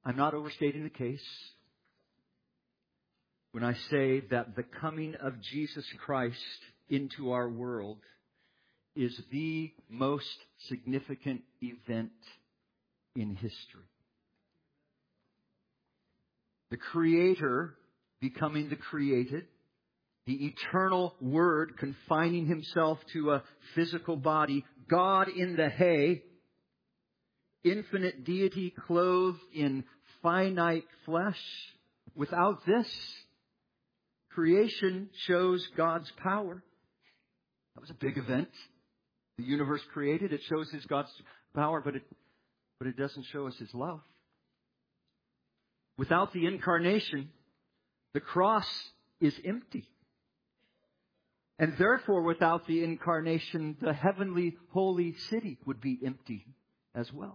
I'm not overstating the case when I say that the coming of Jesus Christ into our world is the most significant event in history. The Creator becoming the created, the eternal Word confining Himself to a physical body, God in the hay, infinite deity clothed in finite flesh. Without this, creation shows God's power. That was a big event. The universe created, it shows God's power, but it doesn't show us His love. Without the incarnation, the cross is empty. And therefore, without the incarnation, the heavenly holy city would be empty as well.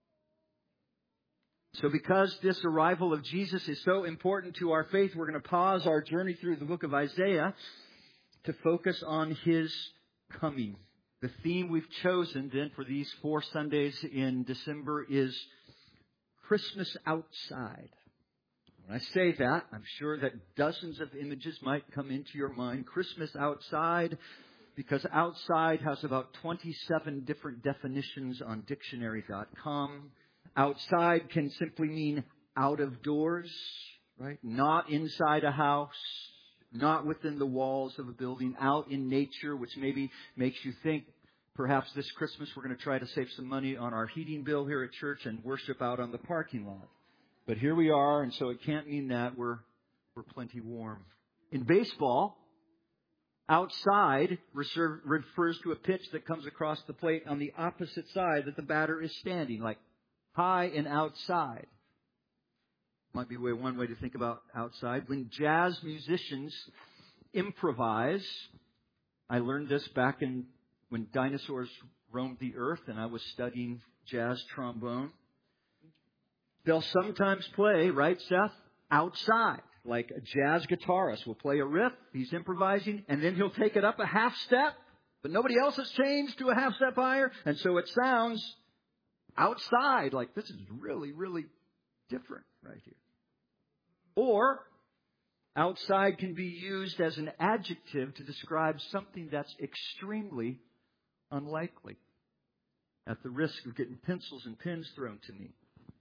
So because this arrival of Jesus is so important to our faith, we're going to pause our journey through the book of Isaiah to focus on His coming. The theme we've chosen then for these 4 Sundays in December is Christmas outside. When I say that, I'm sure that dozens of images might come into your mind. Christmas outside, because outside has about 27 different definitions on dictionary.com. Outside can simply mean out of doors, right? Not inside a house, not within the walls of a building, out in nature, which maybe makes you think perhaps this Christmas we're going to try to save some money on our heating bill here at church and worship out on the parking lot. But here we are, and so it can't mean that. We're plenty warm. In baseball, outside refers to a pitch that comes across the plate on the opposite side that the batter is standing, like high and outside. Might be one way to think about outside. When jazz musicians improvise, I learned this back when dinosaurs roamed the earth and I was studying jazz trombone. They'll sometimes play, right, Seth, outside. Like a jazz guitarist will play a riff, he's improvising, and then he'll take it up a half step, but nobody else has changed to a half step higher, and so it sounds outside, like this is really, really different right here. Or outside can be used as an adjective to describe something that's extremely unlikely. At the risk of getting pencils and pens thrown to me.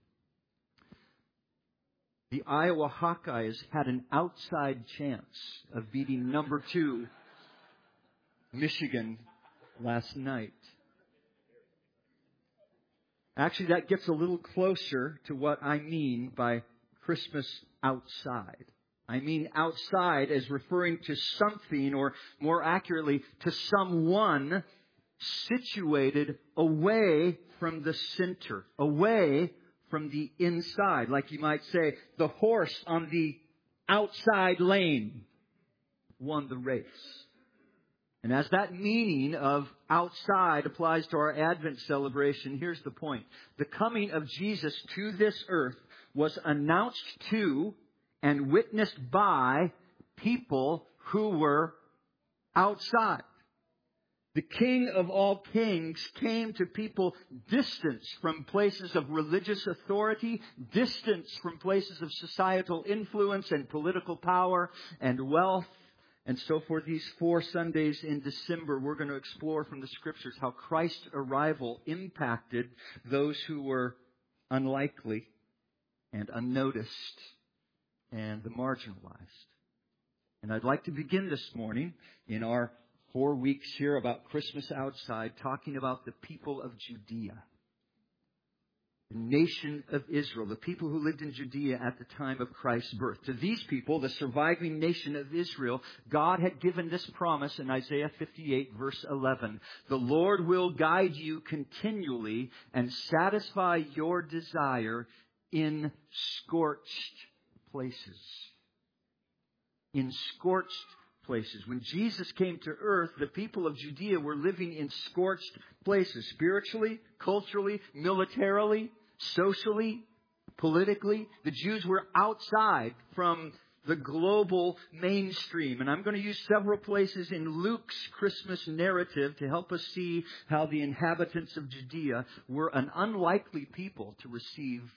The Iowa Hawkeyes had an outside chance of beating number 2 Michigan last night. Actually, that gets a little closer to what I mean by Christmas outside. I mean outside as referring to something, or more accurately, to someone situated away from the center, away from the inside. Like you might say, the horse on the outside lane won the race. And as that meaning of outside applies to our Advent celebration, here's the point. The coming of Jesus to this earth was announced to and witnessed by people who were outside. The King of all kings came to people distant from places of religious authority, distant from places of societal influence and political power and wealth. And so for these 4 Sundays in December, we're going to explore from the Scriptures how Christ's arrival impacted those who were unlikely and unnoticed and the marginalized. And I'd like to begin this morning in our 4 weeks here about Christmas outside, talking about the people of Judea, the nation of Israel, the people who lived in Judea at the time of Christ's birth. To these people, the surviving nation of Israel, God had given this promise in Isaiah 58, verse 11. The Lord will guide you continually and satisfy your desire in scorched places. In scorched places. When Jesus came to earth, the people of Judea were living in scorched places, spiritually, culturally, militarily, socially, politically. The Jews were outside from the global mainstream. And I'm going to use several places in Luke's Christmas narrative to help us see how the inhabitants of Judea were an unlikely people to receive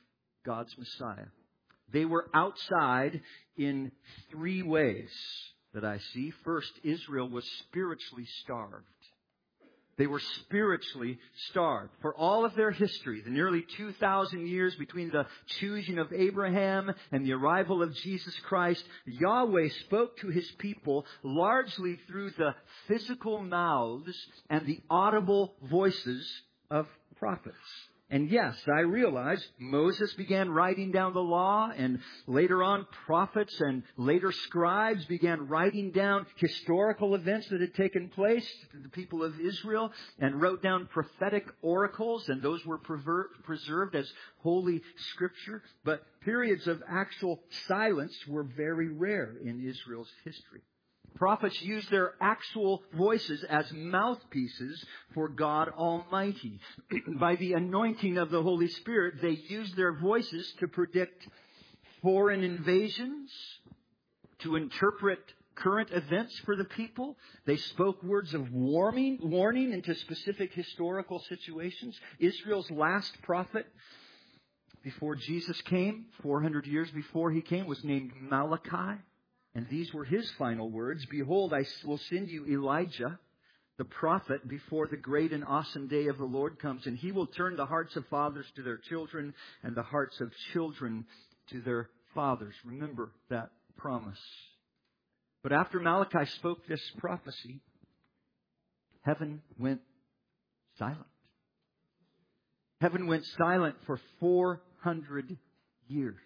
God's Messiah. They were outside in three ways that I see. First, Israel was spiritually starved. They were spiritually starved. For all of their history, the nearly 2,000 years between the choosing of Abraham and the arrival of Jesus Christ, Yahweh spoke to His people largely through the physical mouths and the audible voices of prophets. And yes, I realize Moses began writing down the law, and later on prophets and later scribes began writing down historical events that had taken place to the people of Israel and wrote down prophetic oracles, and those were preserved as holy scripture. But periods of actual silence were very rare in Israel's history. Prophets used their actual voices as mouthpieces for God Almighty. By the anointing of the Holy Spirit, they used their voices to predict foreign invasions, to interpret current events for the people. They spoke words of warning into specific historical situations. Israel's last prophet before Jesus came, 400 years before He came, was named Malachi. And these were his final words. Behold, I will send you Elijah, the prophet, before the great and awesome day of the Lord comes. And he will turn the hearts of fathers to their children and the hearts of children to their fathers. Remember that promise. But after Malachi spoke this prophecy, heaven went silent. Heaven went silent for 400 years.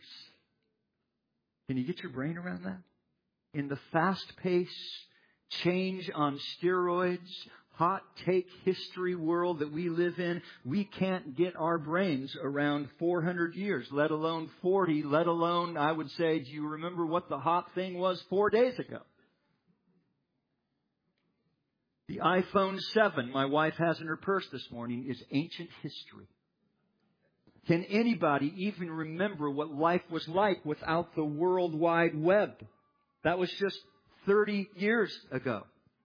Can you get your brain around that? In the fast-paced, change on steroids, hot take history world that we live in, we can't get our brains around 400 years, let alone 40, let alone, I would say, do you remember what the hot thing was 4 days ago? The iPhone 7 my wife has in her purse this morning is ancient history. Can anybody even remember what life was like without the World Wide Web? That was just 30 years ago.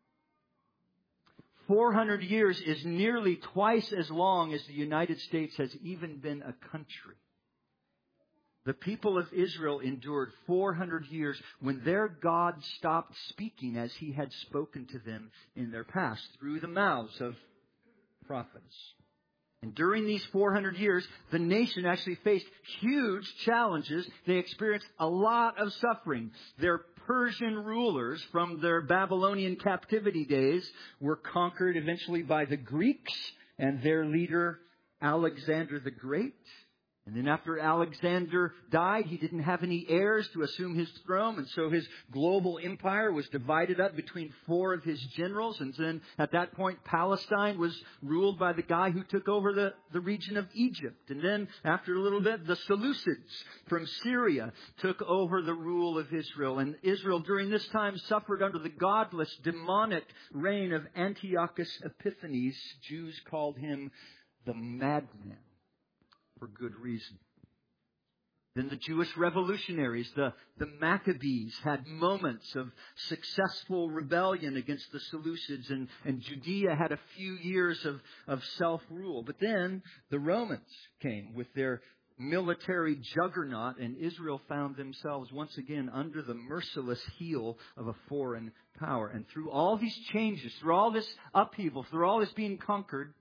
400 years is nearly twice as long as the United States has even been a country. The people of Israel endured 400 years when their God stopped speaking as He had spoken to them in their past through the mouths of prophets. And during these 400 years, the nation actually faced huge challenges. They experienced a lot of suffering. Their Persian rulers from their Babylonian captivity days were conquered eventually by the Greeks and their leader Alexander the Great. And then after Alexander died, he didn't have any heirs to assume his throne. And so his global empire was divided up between 4 of his generals. And then at that point, Palestine was ruled by the guy who took over the region of Egypt. And then after a little bit, the Seleucids from Syria took over the rule of Israel. And Israel during this time suffered under the godless, demonic reign of Antiochus Epiphanes. Jews called him the madman. For good reason. Then the Jewish revolutionaries, the Maccabees, had moments of successful rebellion against the Seleucids, and Judea had a few years of self-rule. But then the Romans came with their military juggernaut, and Israel found themselves once again under the merciless heel of a foreign power. And through all these changes, through all this upheaval, through all this being conquered,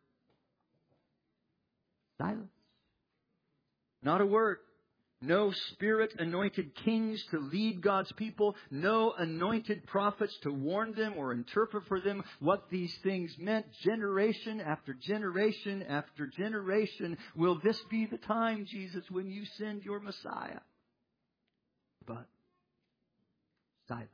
silence. Not a word. No Spirit-anointed kings to lead God's people. No anointed prophets to warn them or interpret for them what these things meant. Generation after generation after generation. Will this be the time, Jesus, when you send your Messiah? But silence.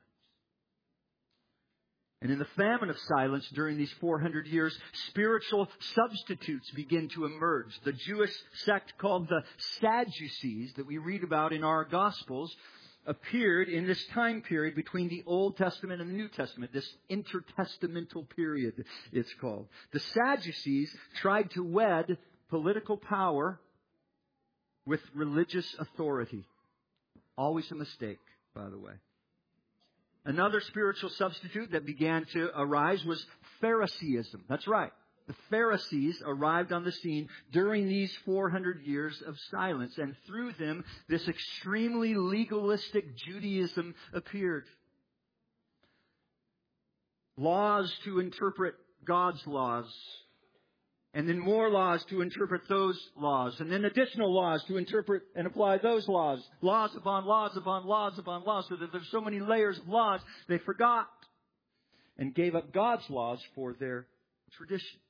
And in the famine of silence during these 400 years, spiritual substitutes begin to emerge. The Jewish sect called the Sadducees that we read about in our Gospels appeared in this time period between the Old Testament and the New Testament, this intertestamental period it's called. The Sadducees tried to wed political power with religious authority. Always a mistake, by the way. Another spiritual substitute that began to arise was Phariseeism. That's right. The Pharisees arrived on the scene during these 400 years of silence, and through them, this extremely legalistic Judaism appeared. Laws to interpret God's laws, and then more laws to interpret those laws, and then additional laws to interpret and apply those laws. Laws upon laws upon laws upon laws, so that there's so many layers of laws, they forgot and gave up God's laws for their traditions.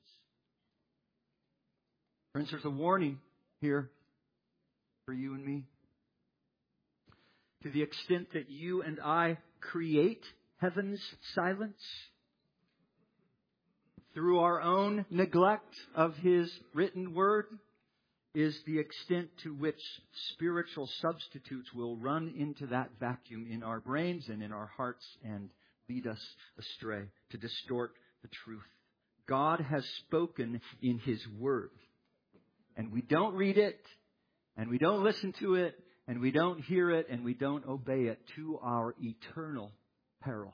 Friends, there's a warning here for you and me. To the extent that you and I create heaven's silence through our own neglect of His written word, is the extent to which spiritual substitutes will run into that vacuum in our brains and in our hearts and lead us astray, to distort the truth. God has spoken in His word. And we don't read it, and we don't listen to it, and we don't hear it, and we don't obey it, to our eternal peril.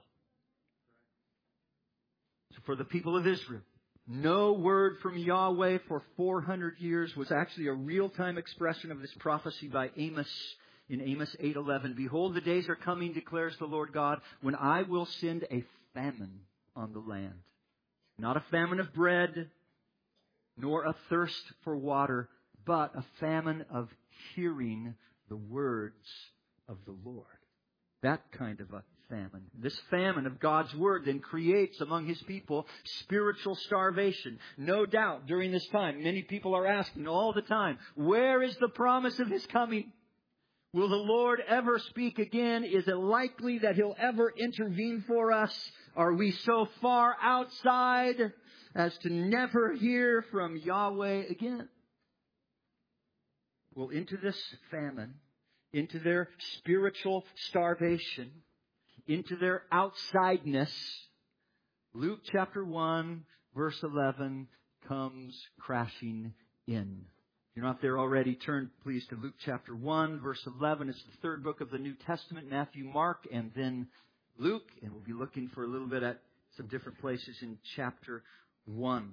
So for the people of Israel, no word from Yahweh for 400 years was actually a real-time expression of this prophecy by Amos in Amos 8:11. Behold, the days are coming, declares the Lord God, when I will send a famine on the land. Not a famine of bread, nor a thirst for water, but a famine of hearing the words of the Lord. That kind of a famine. This famine of God's word then creates among His people spiritual starvation. No doubt during this time, many people are asking all the time, where is the promise of His coming? Will the Lord ever speak again? Is it likely that He'll ever intervene for us? Are we so far outside as to never hear from Yahweh again? Well, into this famine, into their spiritual starvation, into their outsideness, Luke chapter 1, verse 11 comes crashing in. If you're not there already, turn please to Luke chapter 1, verse 11. It's the third book of the New Testament, Matthew, Mark, and then Luke. And we'll be looking for a little bit at some different places in chapter 1.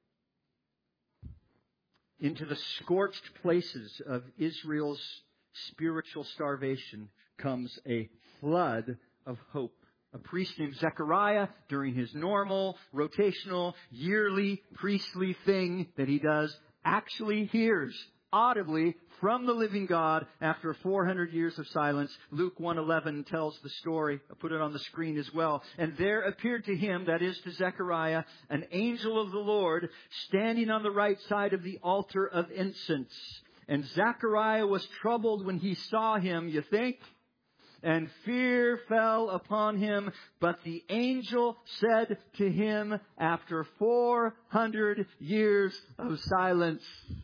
Into the scorched places of Israel's spiritual starvation comes a flood of hope. A priest named Zechariah, during his normal, rotational, yearly, priestly thing that he does, actually hears audibly from the living God after 400 years of silence. Luke 1:11 tells the story. I'll put it on the screen as well. And there appeared to him, that is to Zechariah, an angel of the Lord standing on the right side of the altar of incense. And Zechariah was troubled when he saw him, you think? And fear fell upon him. But the angel said to him, after 400 years of silence,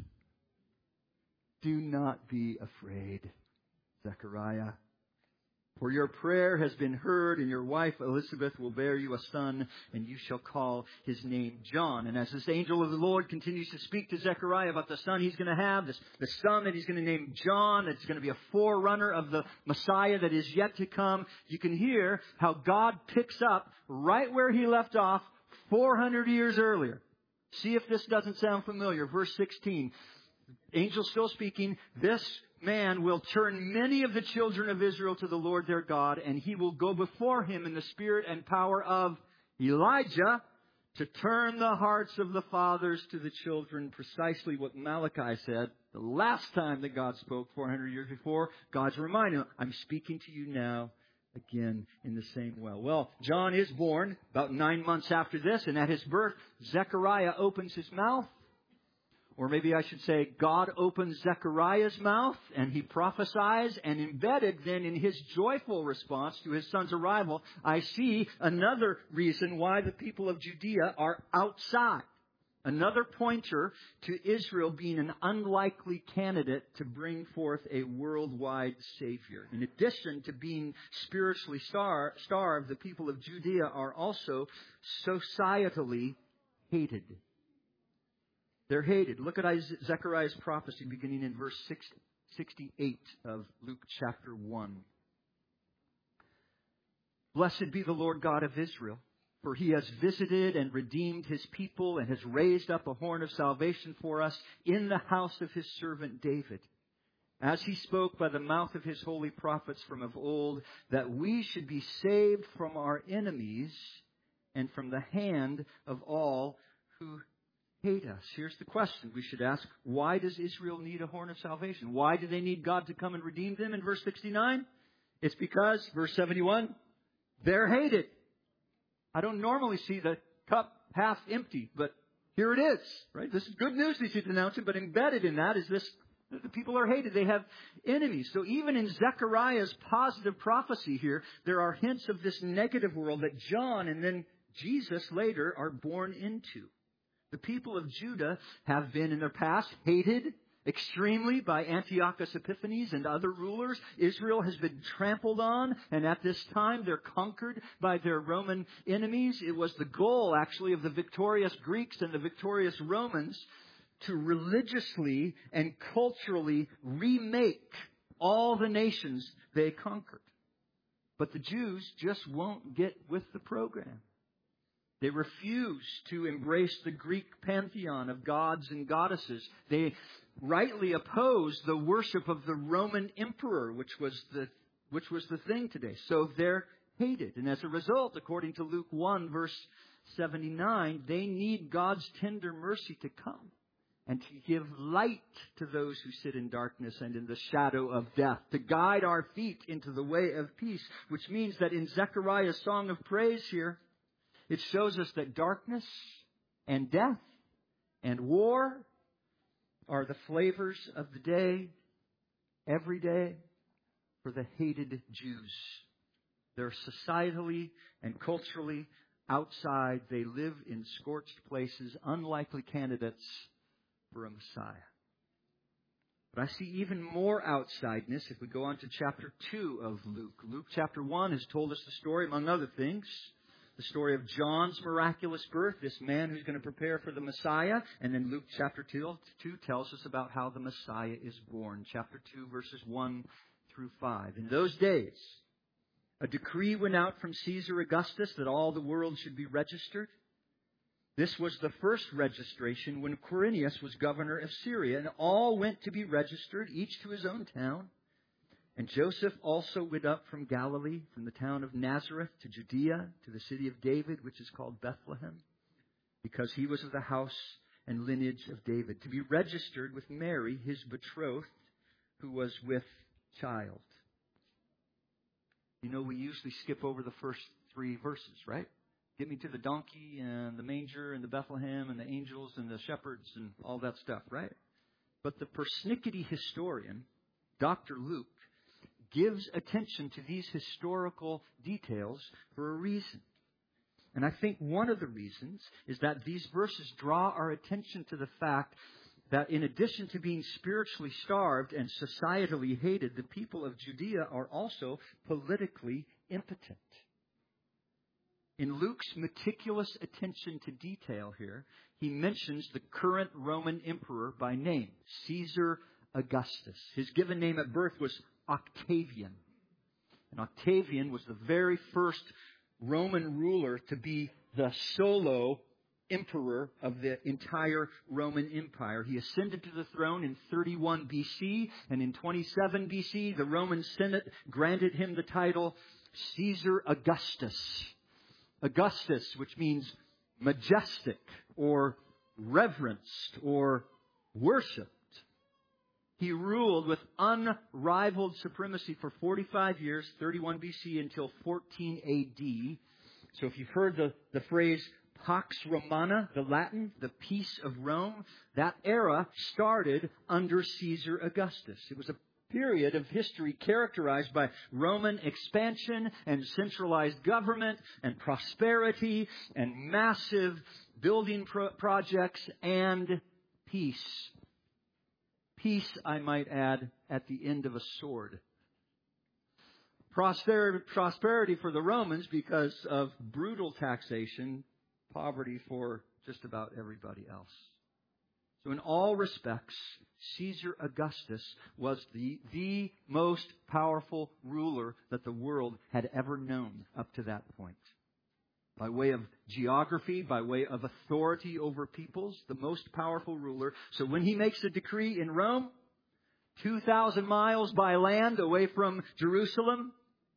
do not be afraid, Zechariah. For your prayer has been heard, and your wife Elizabeth will bear you a son, and you shall call his name John. And as this angel of the Lord continues to speak to Zechariah about the son he's going to have, the son that he's going to name John, that's going to be a forerunner of the Messiah that is yet to come, you can hear how God picks up right where he left off 400 years earlier. See if this doesn't sound familiar. Verse 16. Angel still speaking. This man will turn many of the children of Israel to the Lord their God, and he will go before him in the spirit and power of Elijah to turn the hearts of the fathers to the children. Precisely what Malachi said the last time that God spoke 400 years before. God's reminding him, I'm speaking to you now again in the same way. Well, John is born about 9 months after this, and at his birth, Zechariah opens his mouth. Or maybe I should say, God opens Zechariah's mouth and he prophesies, and embedded then in his joyful response to his son's arrival, I see another reason why the people of Judea are outside. Another pointer to Israel being an unlikely candidate to bring forth a worldwide Savior. In addition to being spiritually starved, the people of Judea are also societally hated. They're hated. Look at Zechariah's prophecy beginning in verse 68 of Luke chapter 1. Blessed be the Lord God of Israel, For he has visited and redeemed his people and has raised up a horn of salvation for us in the house of his servant David, as he spoke by the mouth of his holy prophets from of old, that we should be saved from our enemies and from the hand of all who hate us. Here's the question we should ask. Why does Israel need a horn of salvation? Why do they need God to come and redeem them in verse 69? It's because, verse 71, they're hated. I don't normally see the cup half empty, but here it is, right? This is good news that he's announcing, but embedded in that is this: the people are hated. They have enemies. So even in Zechariah's positive prophecy here, there are hints of this negative world that John and then Jesus later are born into. The people of Judah have been in their past hated extremely by Antiochus Epiphanes and other rulers. Israel has been trampled on, and at this time they're conquered by their Roman enemies. It was the goal, actually, of the victorious Greeks and the victorious Romans to religiously and culturally remake all the nations they conquered. But the Jews just won't get with the program. They refuse to embrace the Greek pantheon of gods and goddesses. They rightly oppose the worship of the Roman emperor, which was the thing today. So they're hated. And as a result, according to Luke 1, verse 79, they need God's tender mercy to come and to give light to those who sit in darkness and in the shadow of death, to guide our feet into the way of peace, which means that in Zechariah's song of praise here, it shows us that darkness and death and war are the flavors of the day, every day, for the hated Jews. They're societally and culturally outside. They live in scorched places, unlikely candidates for a Messiah. But I see even more outsideness if we go on to chapter 2 of Luke. Luke chapter 1 has told us the story, among other things, the story of John's miraculous birth, this man who's going to prepare for the Messiah. And then Luke chapter 2 tells us about how the Messiah is born. Chapter 2, verses 1 through 5. In those days, a decree went out from Caesar Augustus that all the world should be registered. This was the first registration when Quirinius was governor of Syria, and all went to be registered, each to his own town. And Joseph also went up from Galilee, from the town of Nazareth to Judea, to the city of David, which is called Bethlehem, because he was of the house and lineage of David, to be registered with Mary, his betrothed, who was with child. You know, we usually skip over the first 3 verses, right? Get me to the donkey and the manger and the Bethlehem and the angels and the shepherds and all that stuff, right? But the persnickety historian, Dr. Luke, gives attention to these historical details for a reason. And I think one of the reasons is that these verses draw our attention to the fact that in addition to being spiritually starved and societally hated, the people of Judea are also politically impotent. In Luke's meticulous attention to detail here, he mentions the current Roman emperor by name, Caesar Augustus. His given name at birth was Octavian. And Octavian was the very first Roman ruler to be the solo emperor of the entire Roman Empire. He ascended to the throne in 31 BC, and in 27 BC, the Roman Senate granted him the title Caesar Augustus. Augustus, which means majestic or reverenced or worshipped. He ruled with unrivaled supremacy for 45 years, 31 BC until 14 AD. So if you've heard the phrase Pax Romana, the Latin, the peace of Rome, that era started under Caesar Augustus. It was a period of history characterized by Roman expansion and centralized government and prosperity and massive building projects and peace. Peace, I might add, at the end of a sword. Prosperity for the Romans because of brutal taxation, poverty for just about everybody else. So in all respects, Caesar Augustus was the most powerful ruler that the world had ever known up to that point. by way of geography, by way of authority over peoples, the most powerful ruler. So when he makes a decree in Rome, 2,000 miles by land away from Jerusalem,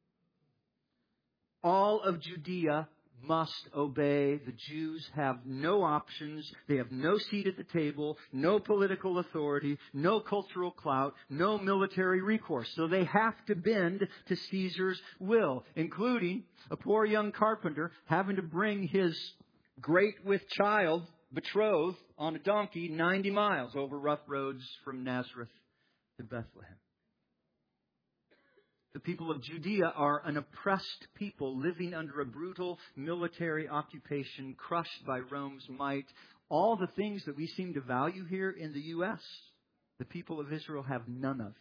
all of Judea must obey. The Jews have no options. They have no seat at the table, no political authority, no cultural clout, no military recourse. So they have to bend to Caesar's will, including a poor young carpenter having to bring his great with child betrothed on a donkey 90 miles over rough roads from Nazareth to Bethlehem. The people of Judea are an oppressed people living under a brutal military occupation, crushed by Rome's might. All the things that we seem to value here in the U.S., the people of Israel have none of.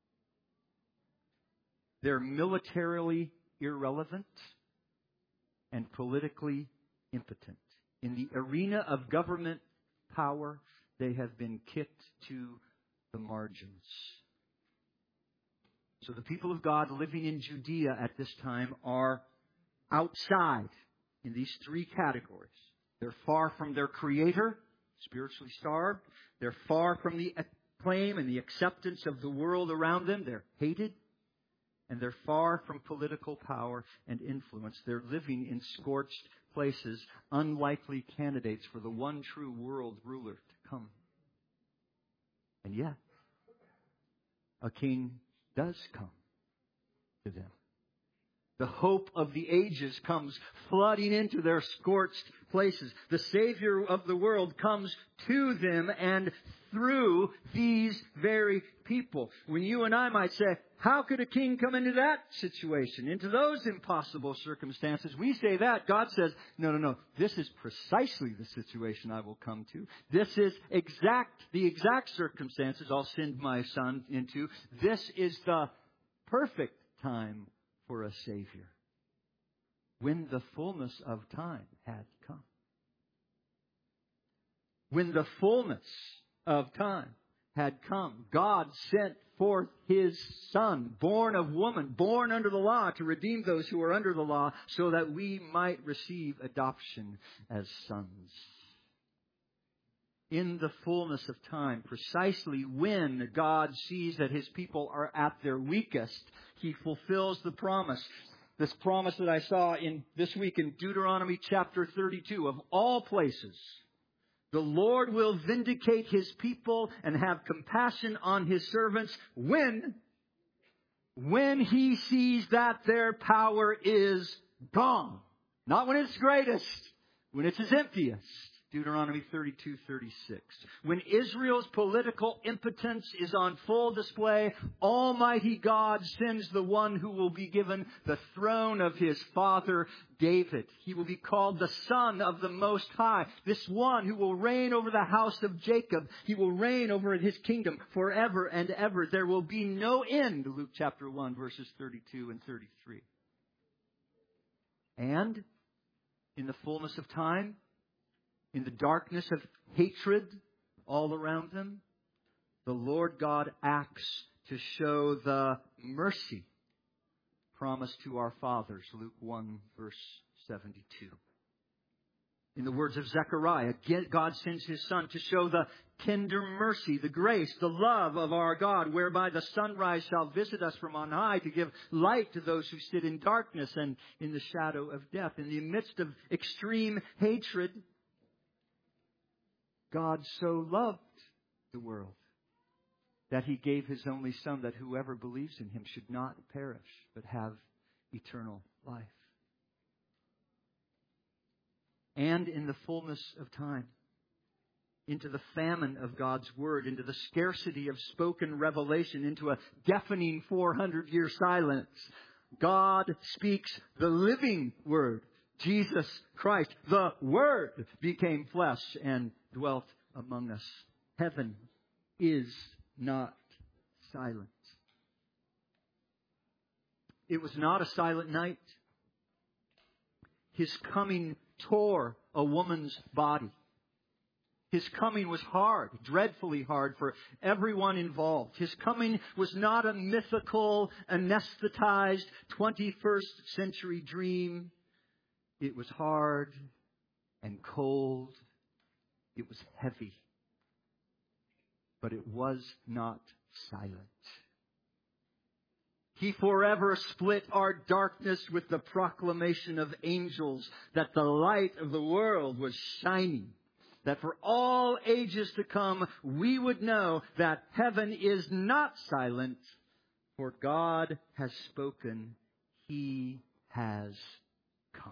They're militarily irrelevant and politically impotent. In the arena of government power, they have been kicked to the margins. So the people of God living in Judea at this time are outside in these three categories. They're far from their Creator, spiritually starved. They're far from the acclaim and the acceptance of the world around them. They're hated. And they're far from political power and influence. They're living in scorched places, unlikely candidates for the one true world ruler to come. And yet, a king does come to them. The hope of the ages comes flooding into their scorched places. The Savior of the world comes to them and through these very people. When you and I might say, how could a king come into that situation, into those impossible circumstances? We say that. God says, no. This is precisely the situation I will come to. This is the exact circumstances I'll send my Son into. This is the perfect time for a Savior. When the fullness of time had come. When the fullness of time had come, God sent forth His Son, born of woman, born under the law, to redeem those who are under the law, so that we might receive adoption as sons. In the fullness of time, precisely when God sees that His people are at their weakest, He fulfills the promise. This promise that I saw this week in Deuteronomy chapter 32, of all places. The Lord will vindicate His people and have compassion on His servants when He sees that their power is gone. Not when it's greatest, when it's its emptiest. Deuteronomy 32:36. When Israel's political impotence is on full display, Almighty God sends the one who will be given the throne of his father David. He will be called the Son of the Most High. This one who will reign over the house of Jacob. He will reign over His kingdom forever and ever. There will be no end. Luke chapter 1 verses 32 and 33. And in the fullness of time, in the darkness of hatred all around them, the Lord God acts to show the mercy promised to our fathers. Luke 1 verse 72. In the words of Zechariah, God sends His Son to show the tender mercy, the grace, the love of our God, whereby the sunrise shall visit us from on high to give light to those who sit in darkness and in the shadow of death. In the midst of extreme hatred, God so loved the world that He gave His only Son, that whoever believes in Him should not perish, but have eternal life. And in the fullness of time, into the famine of God's Word, into the scarcity of spoken revelation, into a deafening 400-year silence, God speaks the living Word. Jesus Christ, the Word, became flesh and dwelt among us. Heaven is not silent. It was not a silent night. His coming tore a woman's body. His coming was hard, dreadfully hard for everyone involved. His coming was not a mythical, anesthetized 21st century dream. It was hard and cold. It was heavy. But it was not silent. He forever split our darkness with the proclamation of angels that the light of the world was shining. That for all ages to come, we would know that heaven is not silent, for God has spoken. He has come.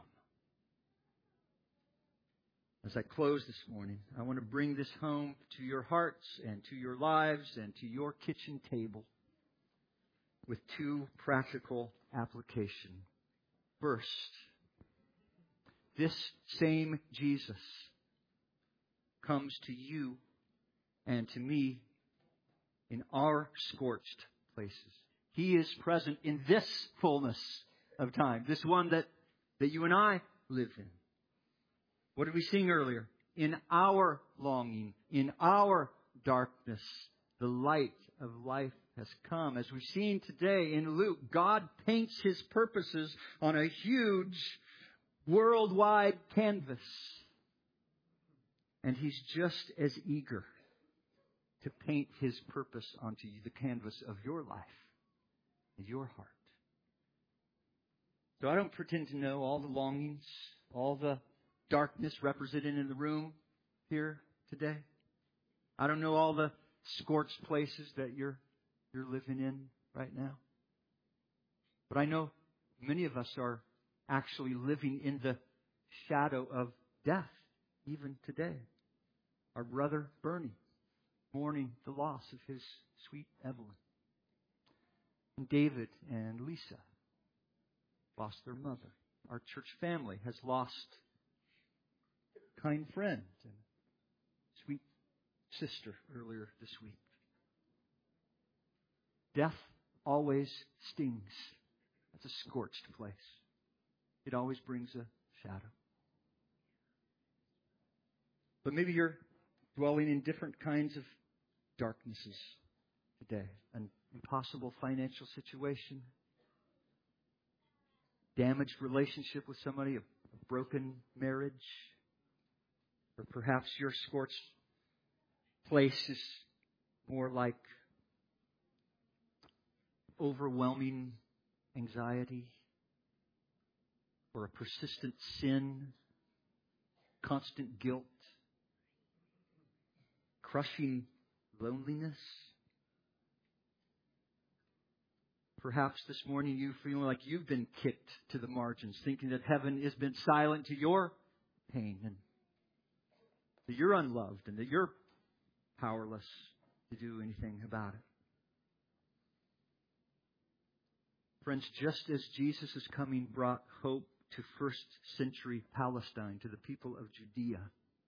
As I close this morning, I want to bring this home to your hearts and to your lives and to your kitchen table with two practical applications. First, this same Jesus comes to you and to me in our scorched places. He is present in this fullness of time, this one that you and I live in. What did we sing earlier? In our longing, in our darkness, the light of life has come. As we've seen today in Luke, God paints His purposes on a huge worldwide canvas. And He's just as eager to paint His purpose onto the canvas of your life and your heart. So I don't pretend to know all the longings, all the darkness represented in the room here today. I don't know all the scorched places that you're living in right now. But I know many of us are actually living in the shadow of death even today. Our brother Bernie mourning the loss of his sweet Evelyn. And David and Lisa lost their mother. Our church family has lost a kind friend and sweet sister earlier this week. Death always stings. It's a scorched place. It always brings a shadow. But maybe you're dwelling in different kinds of darknesses today. An impossible financial situation, damaged relationship with somebody, a broken marriage, or perhaps your scorched place is more like overwhelming anxiety or a persistent sin, constant guilt, crushing loneliness. Perhaps this morning you feeling like you've been kicked to the margins, thinking that heaven has been silent to your pain and that you're unloved and that you're powerless to do anything about it. Friends, just as Jesus' coming brought hope to first century Palestine, to the people of Judea,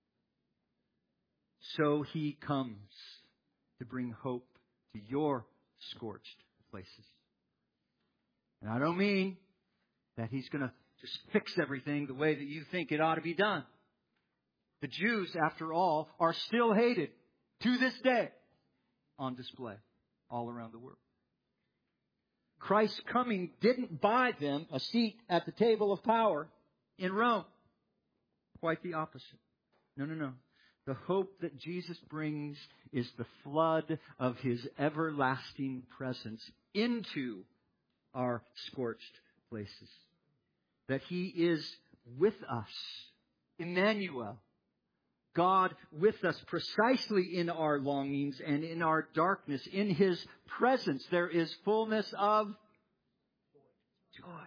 so He comes to bring hope to your scorched places. And I don't mean that He's going to just fix everything the way that you think it ought to be done. The Jews, after all, are still hated to this day on display all around the world. Christ's coming didn't buy them a seat at the table of power in Rome. Quite the opposite. No. The hope that Jesus brings is the flood of His everlasting presence into our scorched places. That He is with us. Emmanuel. God with us precisely in our longings and in our darkness. In His presence there is fullness of joy.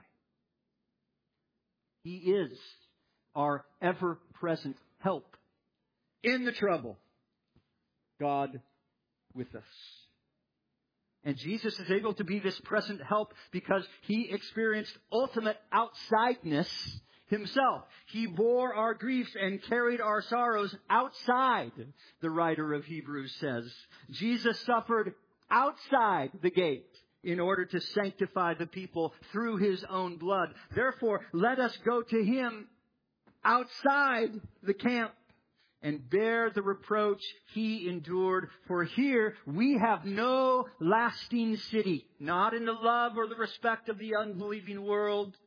He is our ever-present help in the trouble. God with us. And Jesus is able to be this present help because He experienced ultimate outsideness Himself. He bore our griefs and carried our sorrows outside, the writer of Hebrews says. Jesus suffered outside the gate in order to sanctify the people through His own blood. Therefore, let us go to Him outside the camp and bear the reproach He endured. For here we have no lasting city, not in the love or the respect of the unbelieving world,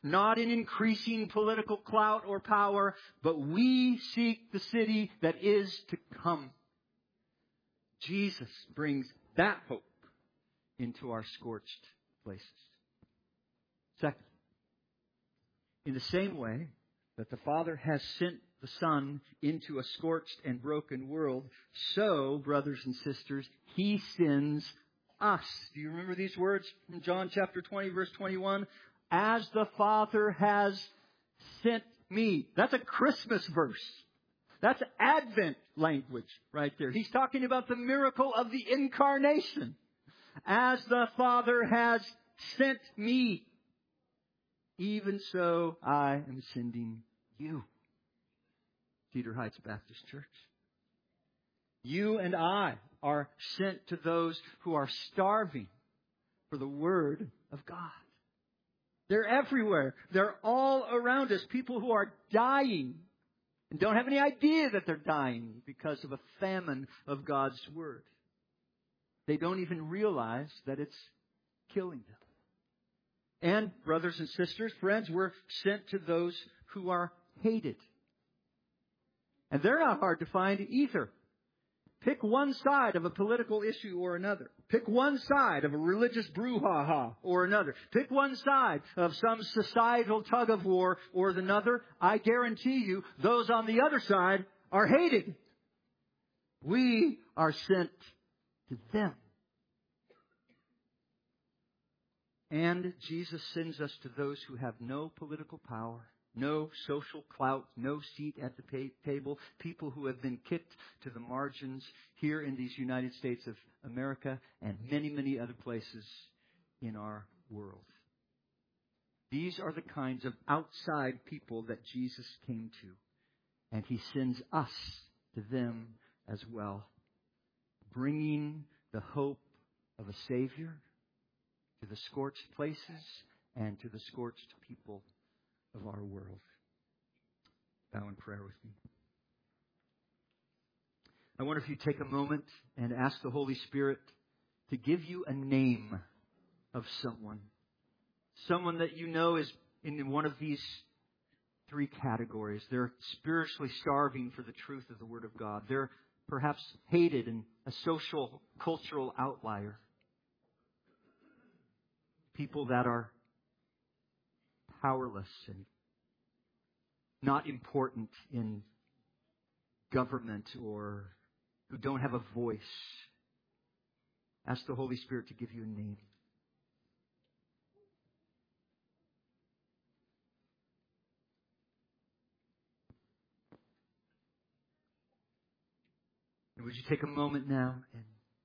not in increasing political clout or power, but we seek the city that is to come. Jesus brings that hope into our scorched places. Second, in the same way that the Father has sent the Son into a scorched and broken world, so, brothers and sisters, He sends us. Do you remember these words from John chapter 20, verse 21? As the Father has sent me. That's a Christmas verse. That's Advent language right there. He's talking about the miracle of the incarnation. As the Father has sent me, even so I am sending you. Cedar Heights Baptist Church. You and I are sent to those who are starving for the Word of God. They're everywhere. They're all around us. People who are dying and don't have any idea that they're dying because of a famine of God's Word. They don't even realize that it's killing them. And, brothers and sisters, friends, we're sent to those who are hated. And they're not hard to find either. Pick one side of a political issue or another. Pick one side of a religious brouhaha or another. Pick one side of some societal tug of war or another. I guarantee you, those on the other side are hated. We are sent to them. And Jesus sends us to those who have no political power, no social clout, no seat at the table, people who have been kicked to the margins here in these United States of America and many, many other places in our world. These are the kinds of outside people that Jesus came to, and He sends us to them as well, bringing the hope of a Savior to the scorched places and to the scorched people of our world. Bow in prayer with me. I wonder if you take a moment and ask the Holy Spirit to give you a name of someone. Someone that you know is in one of these three categories. They're spiritually starving for the truth of the Word of God. They're perhaps hated and a social, cultural outlier. People that are powerless and not important in government or who don't have a voice. Ask the Holy Spirit to give you a name. And would you take a moment now and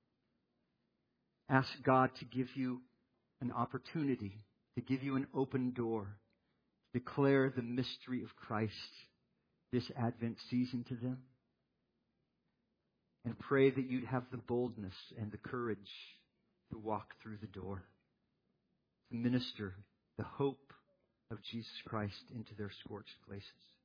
ask God to give you an opportunity, to give you an open door, declare the mystery of Christ this Advent season to them. And pray that you'd have the boldness and the courage to walk through the door, to minister the hope of Jesus Christ into their scorched places.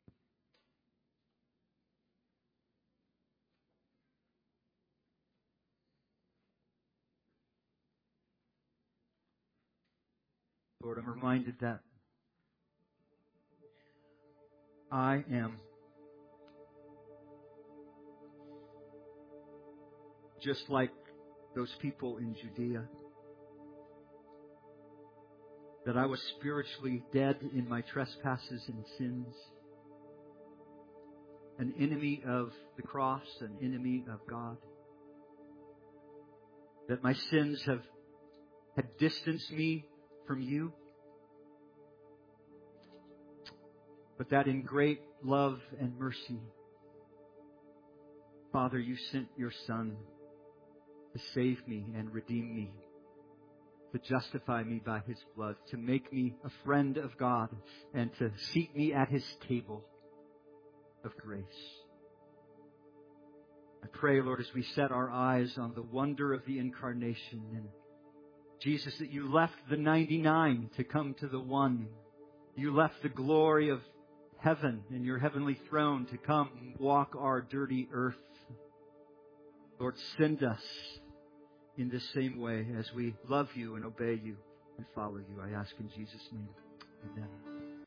Lord, I'm reminded that I am just like those people in Judea, that I was spiritually dead in my trespasses and sins, an enemy of the cross, an enemy of God, that my sins had distanced me from you, but that in great love and mercy, Father, you sent your Son to save me and redeem me, to justify me by His blood, to make me a friend of God, and to seat me at His table of grace. I pray, Lord, as we set our eyes on the wonder of the incarnation, and Jesus, that you left the 99 to come to the one. You left the glory of heaven and your heavenly throne to come and walk our dirty earth. Lord, send us in this same way as we love you and obey you and follow you. I ask in Jesus' name. Amen.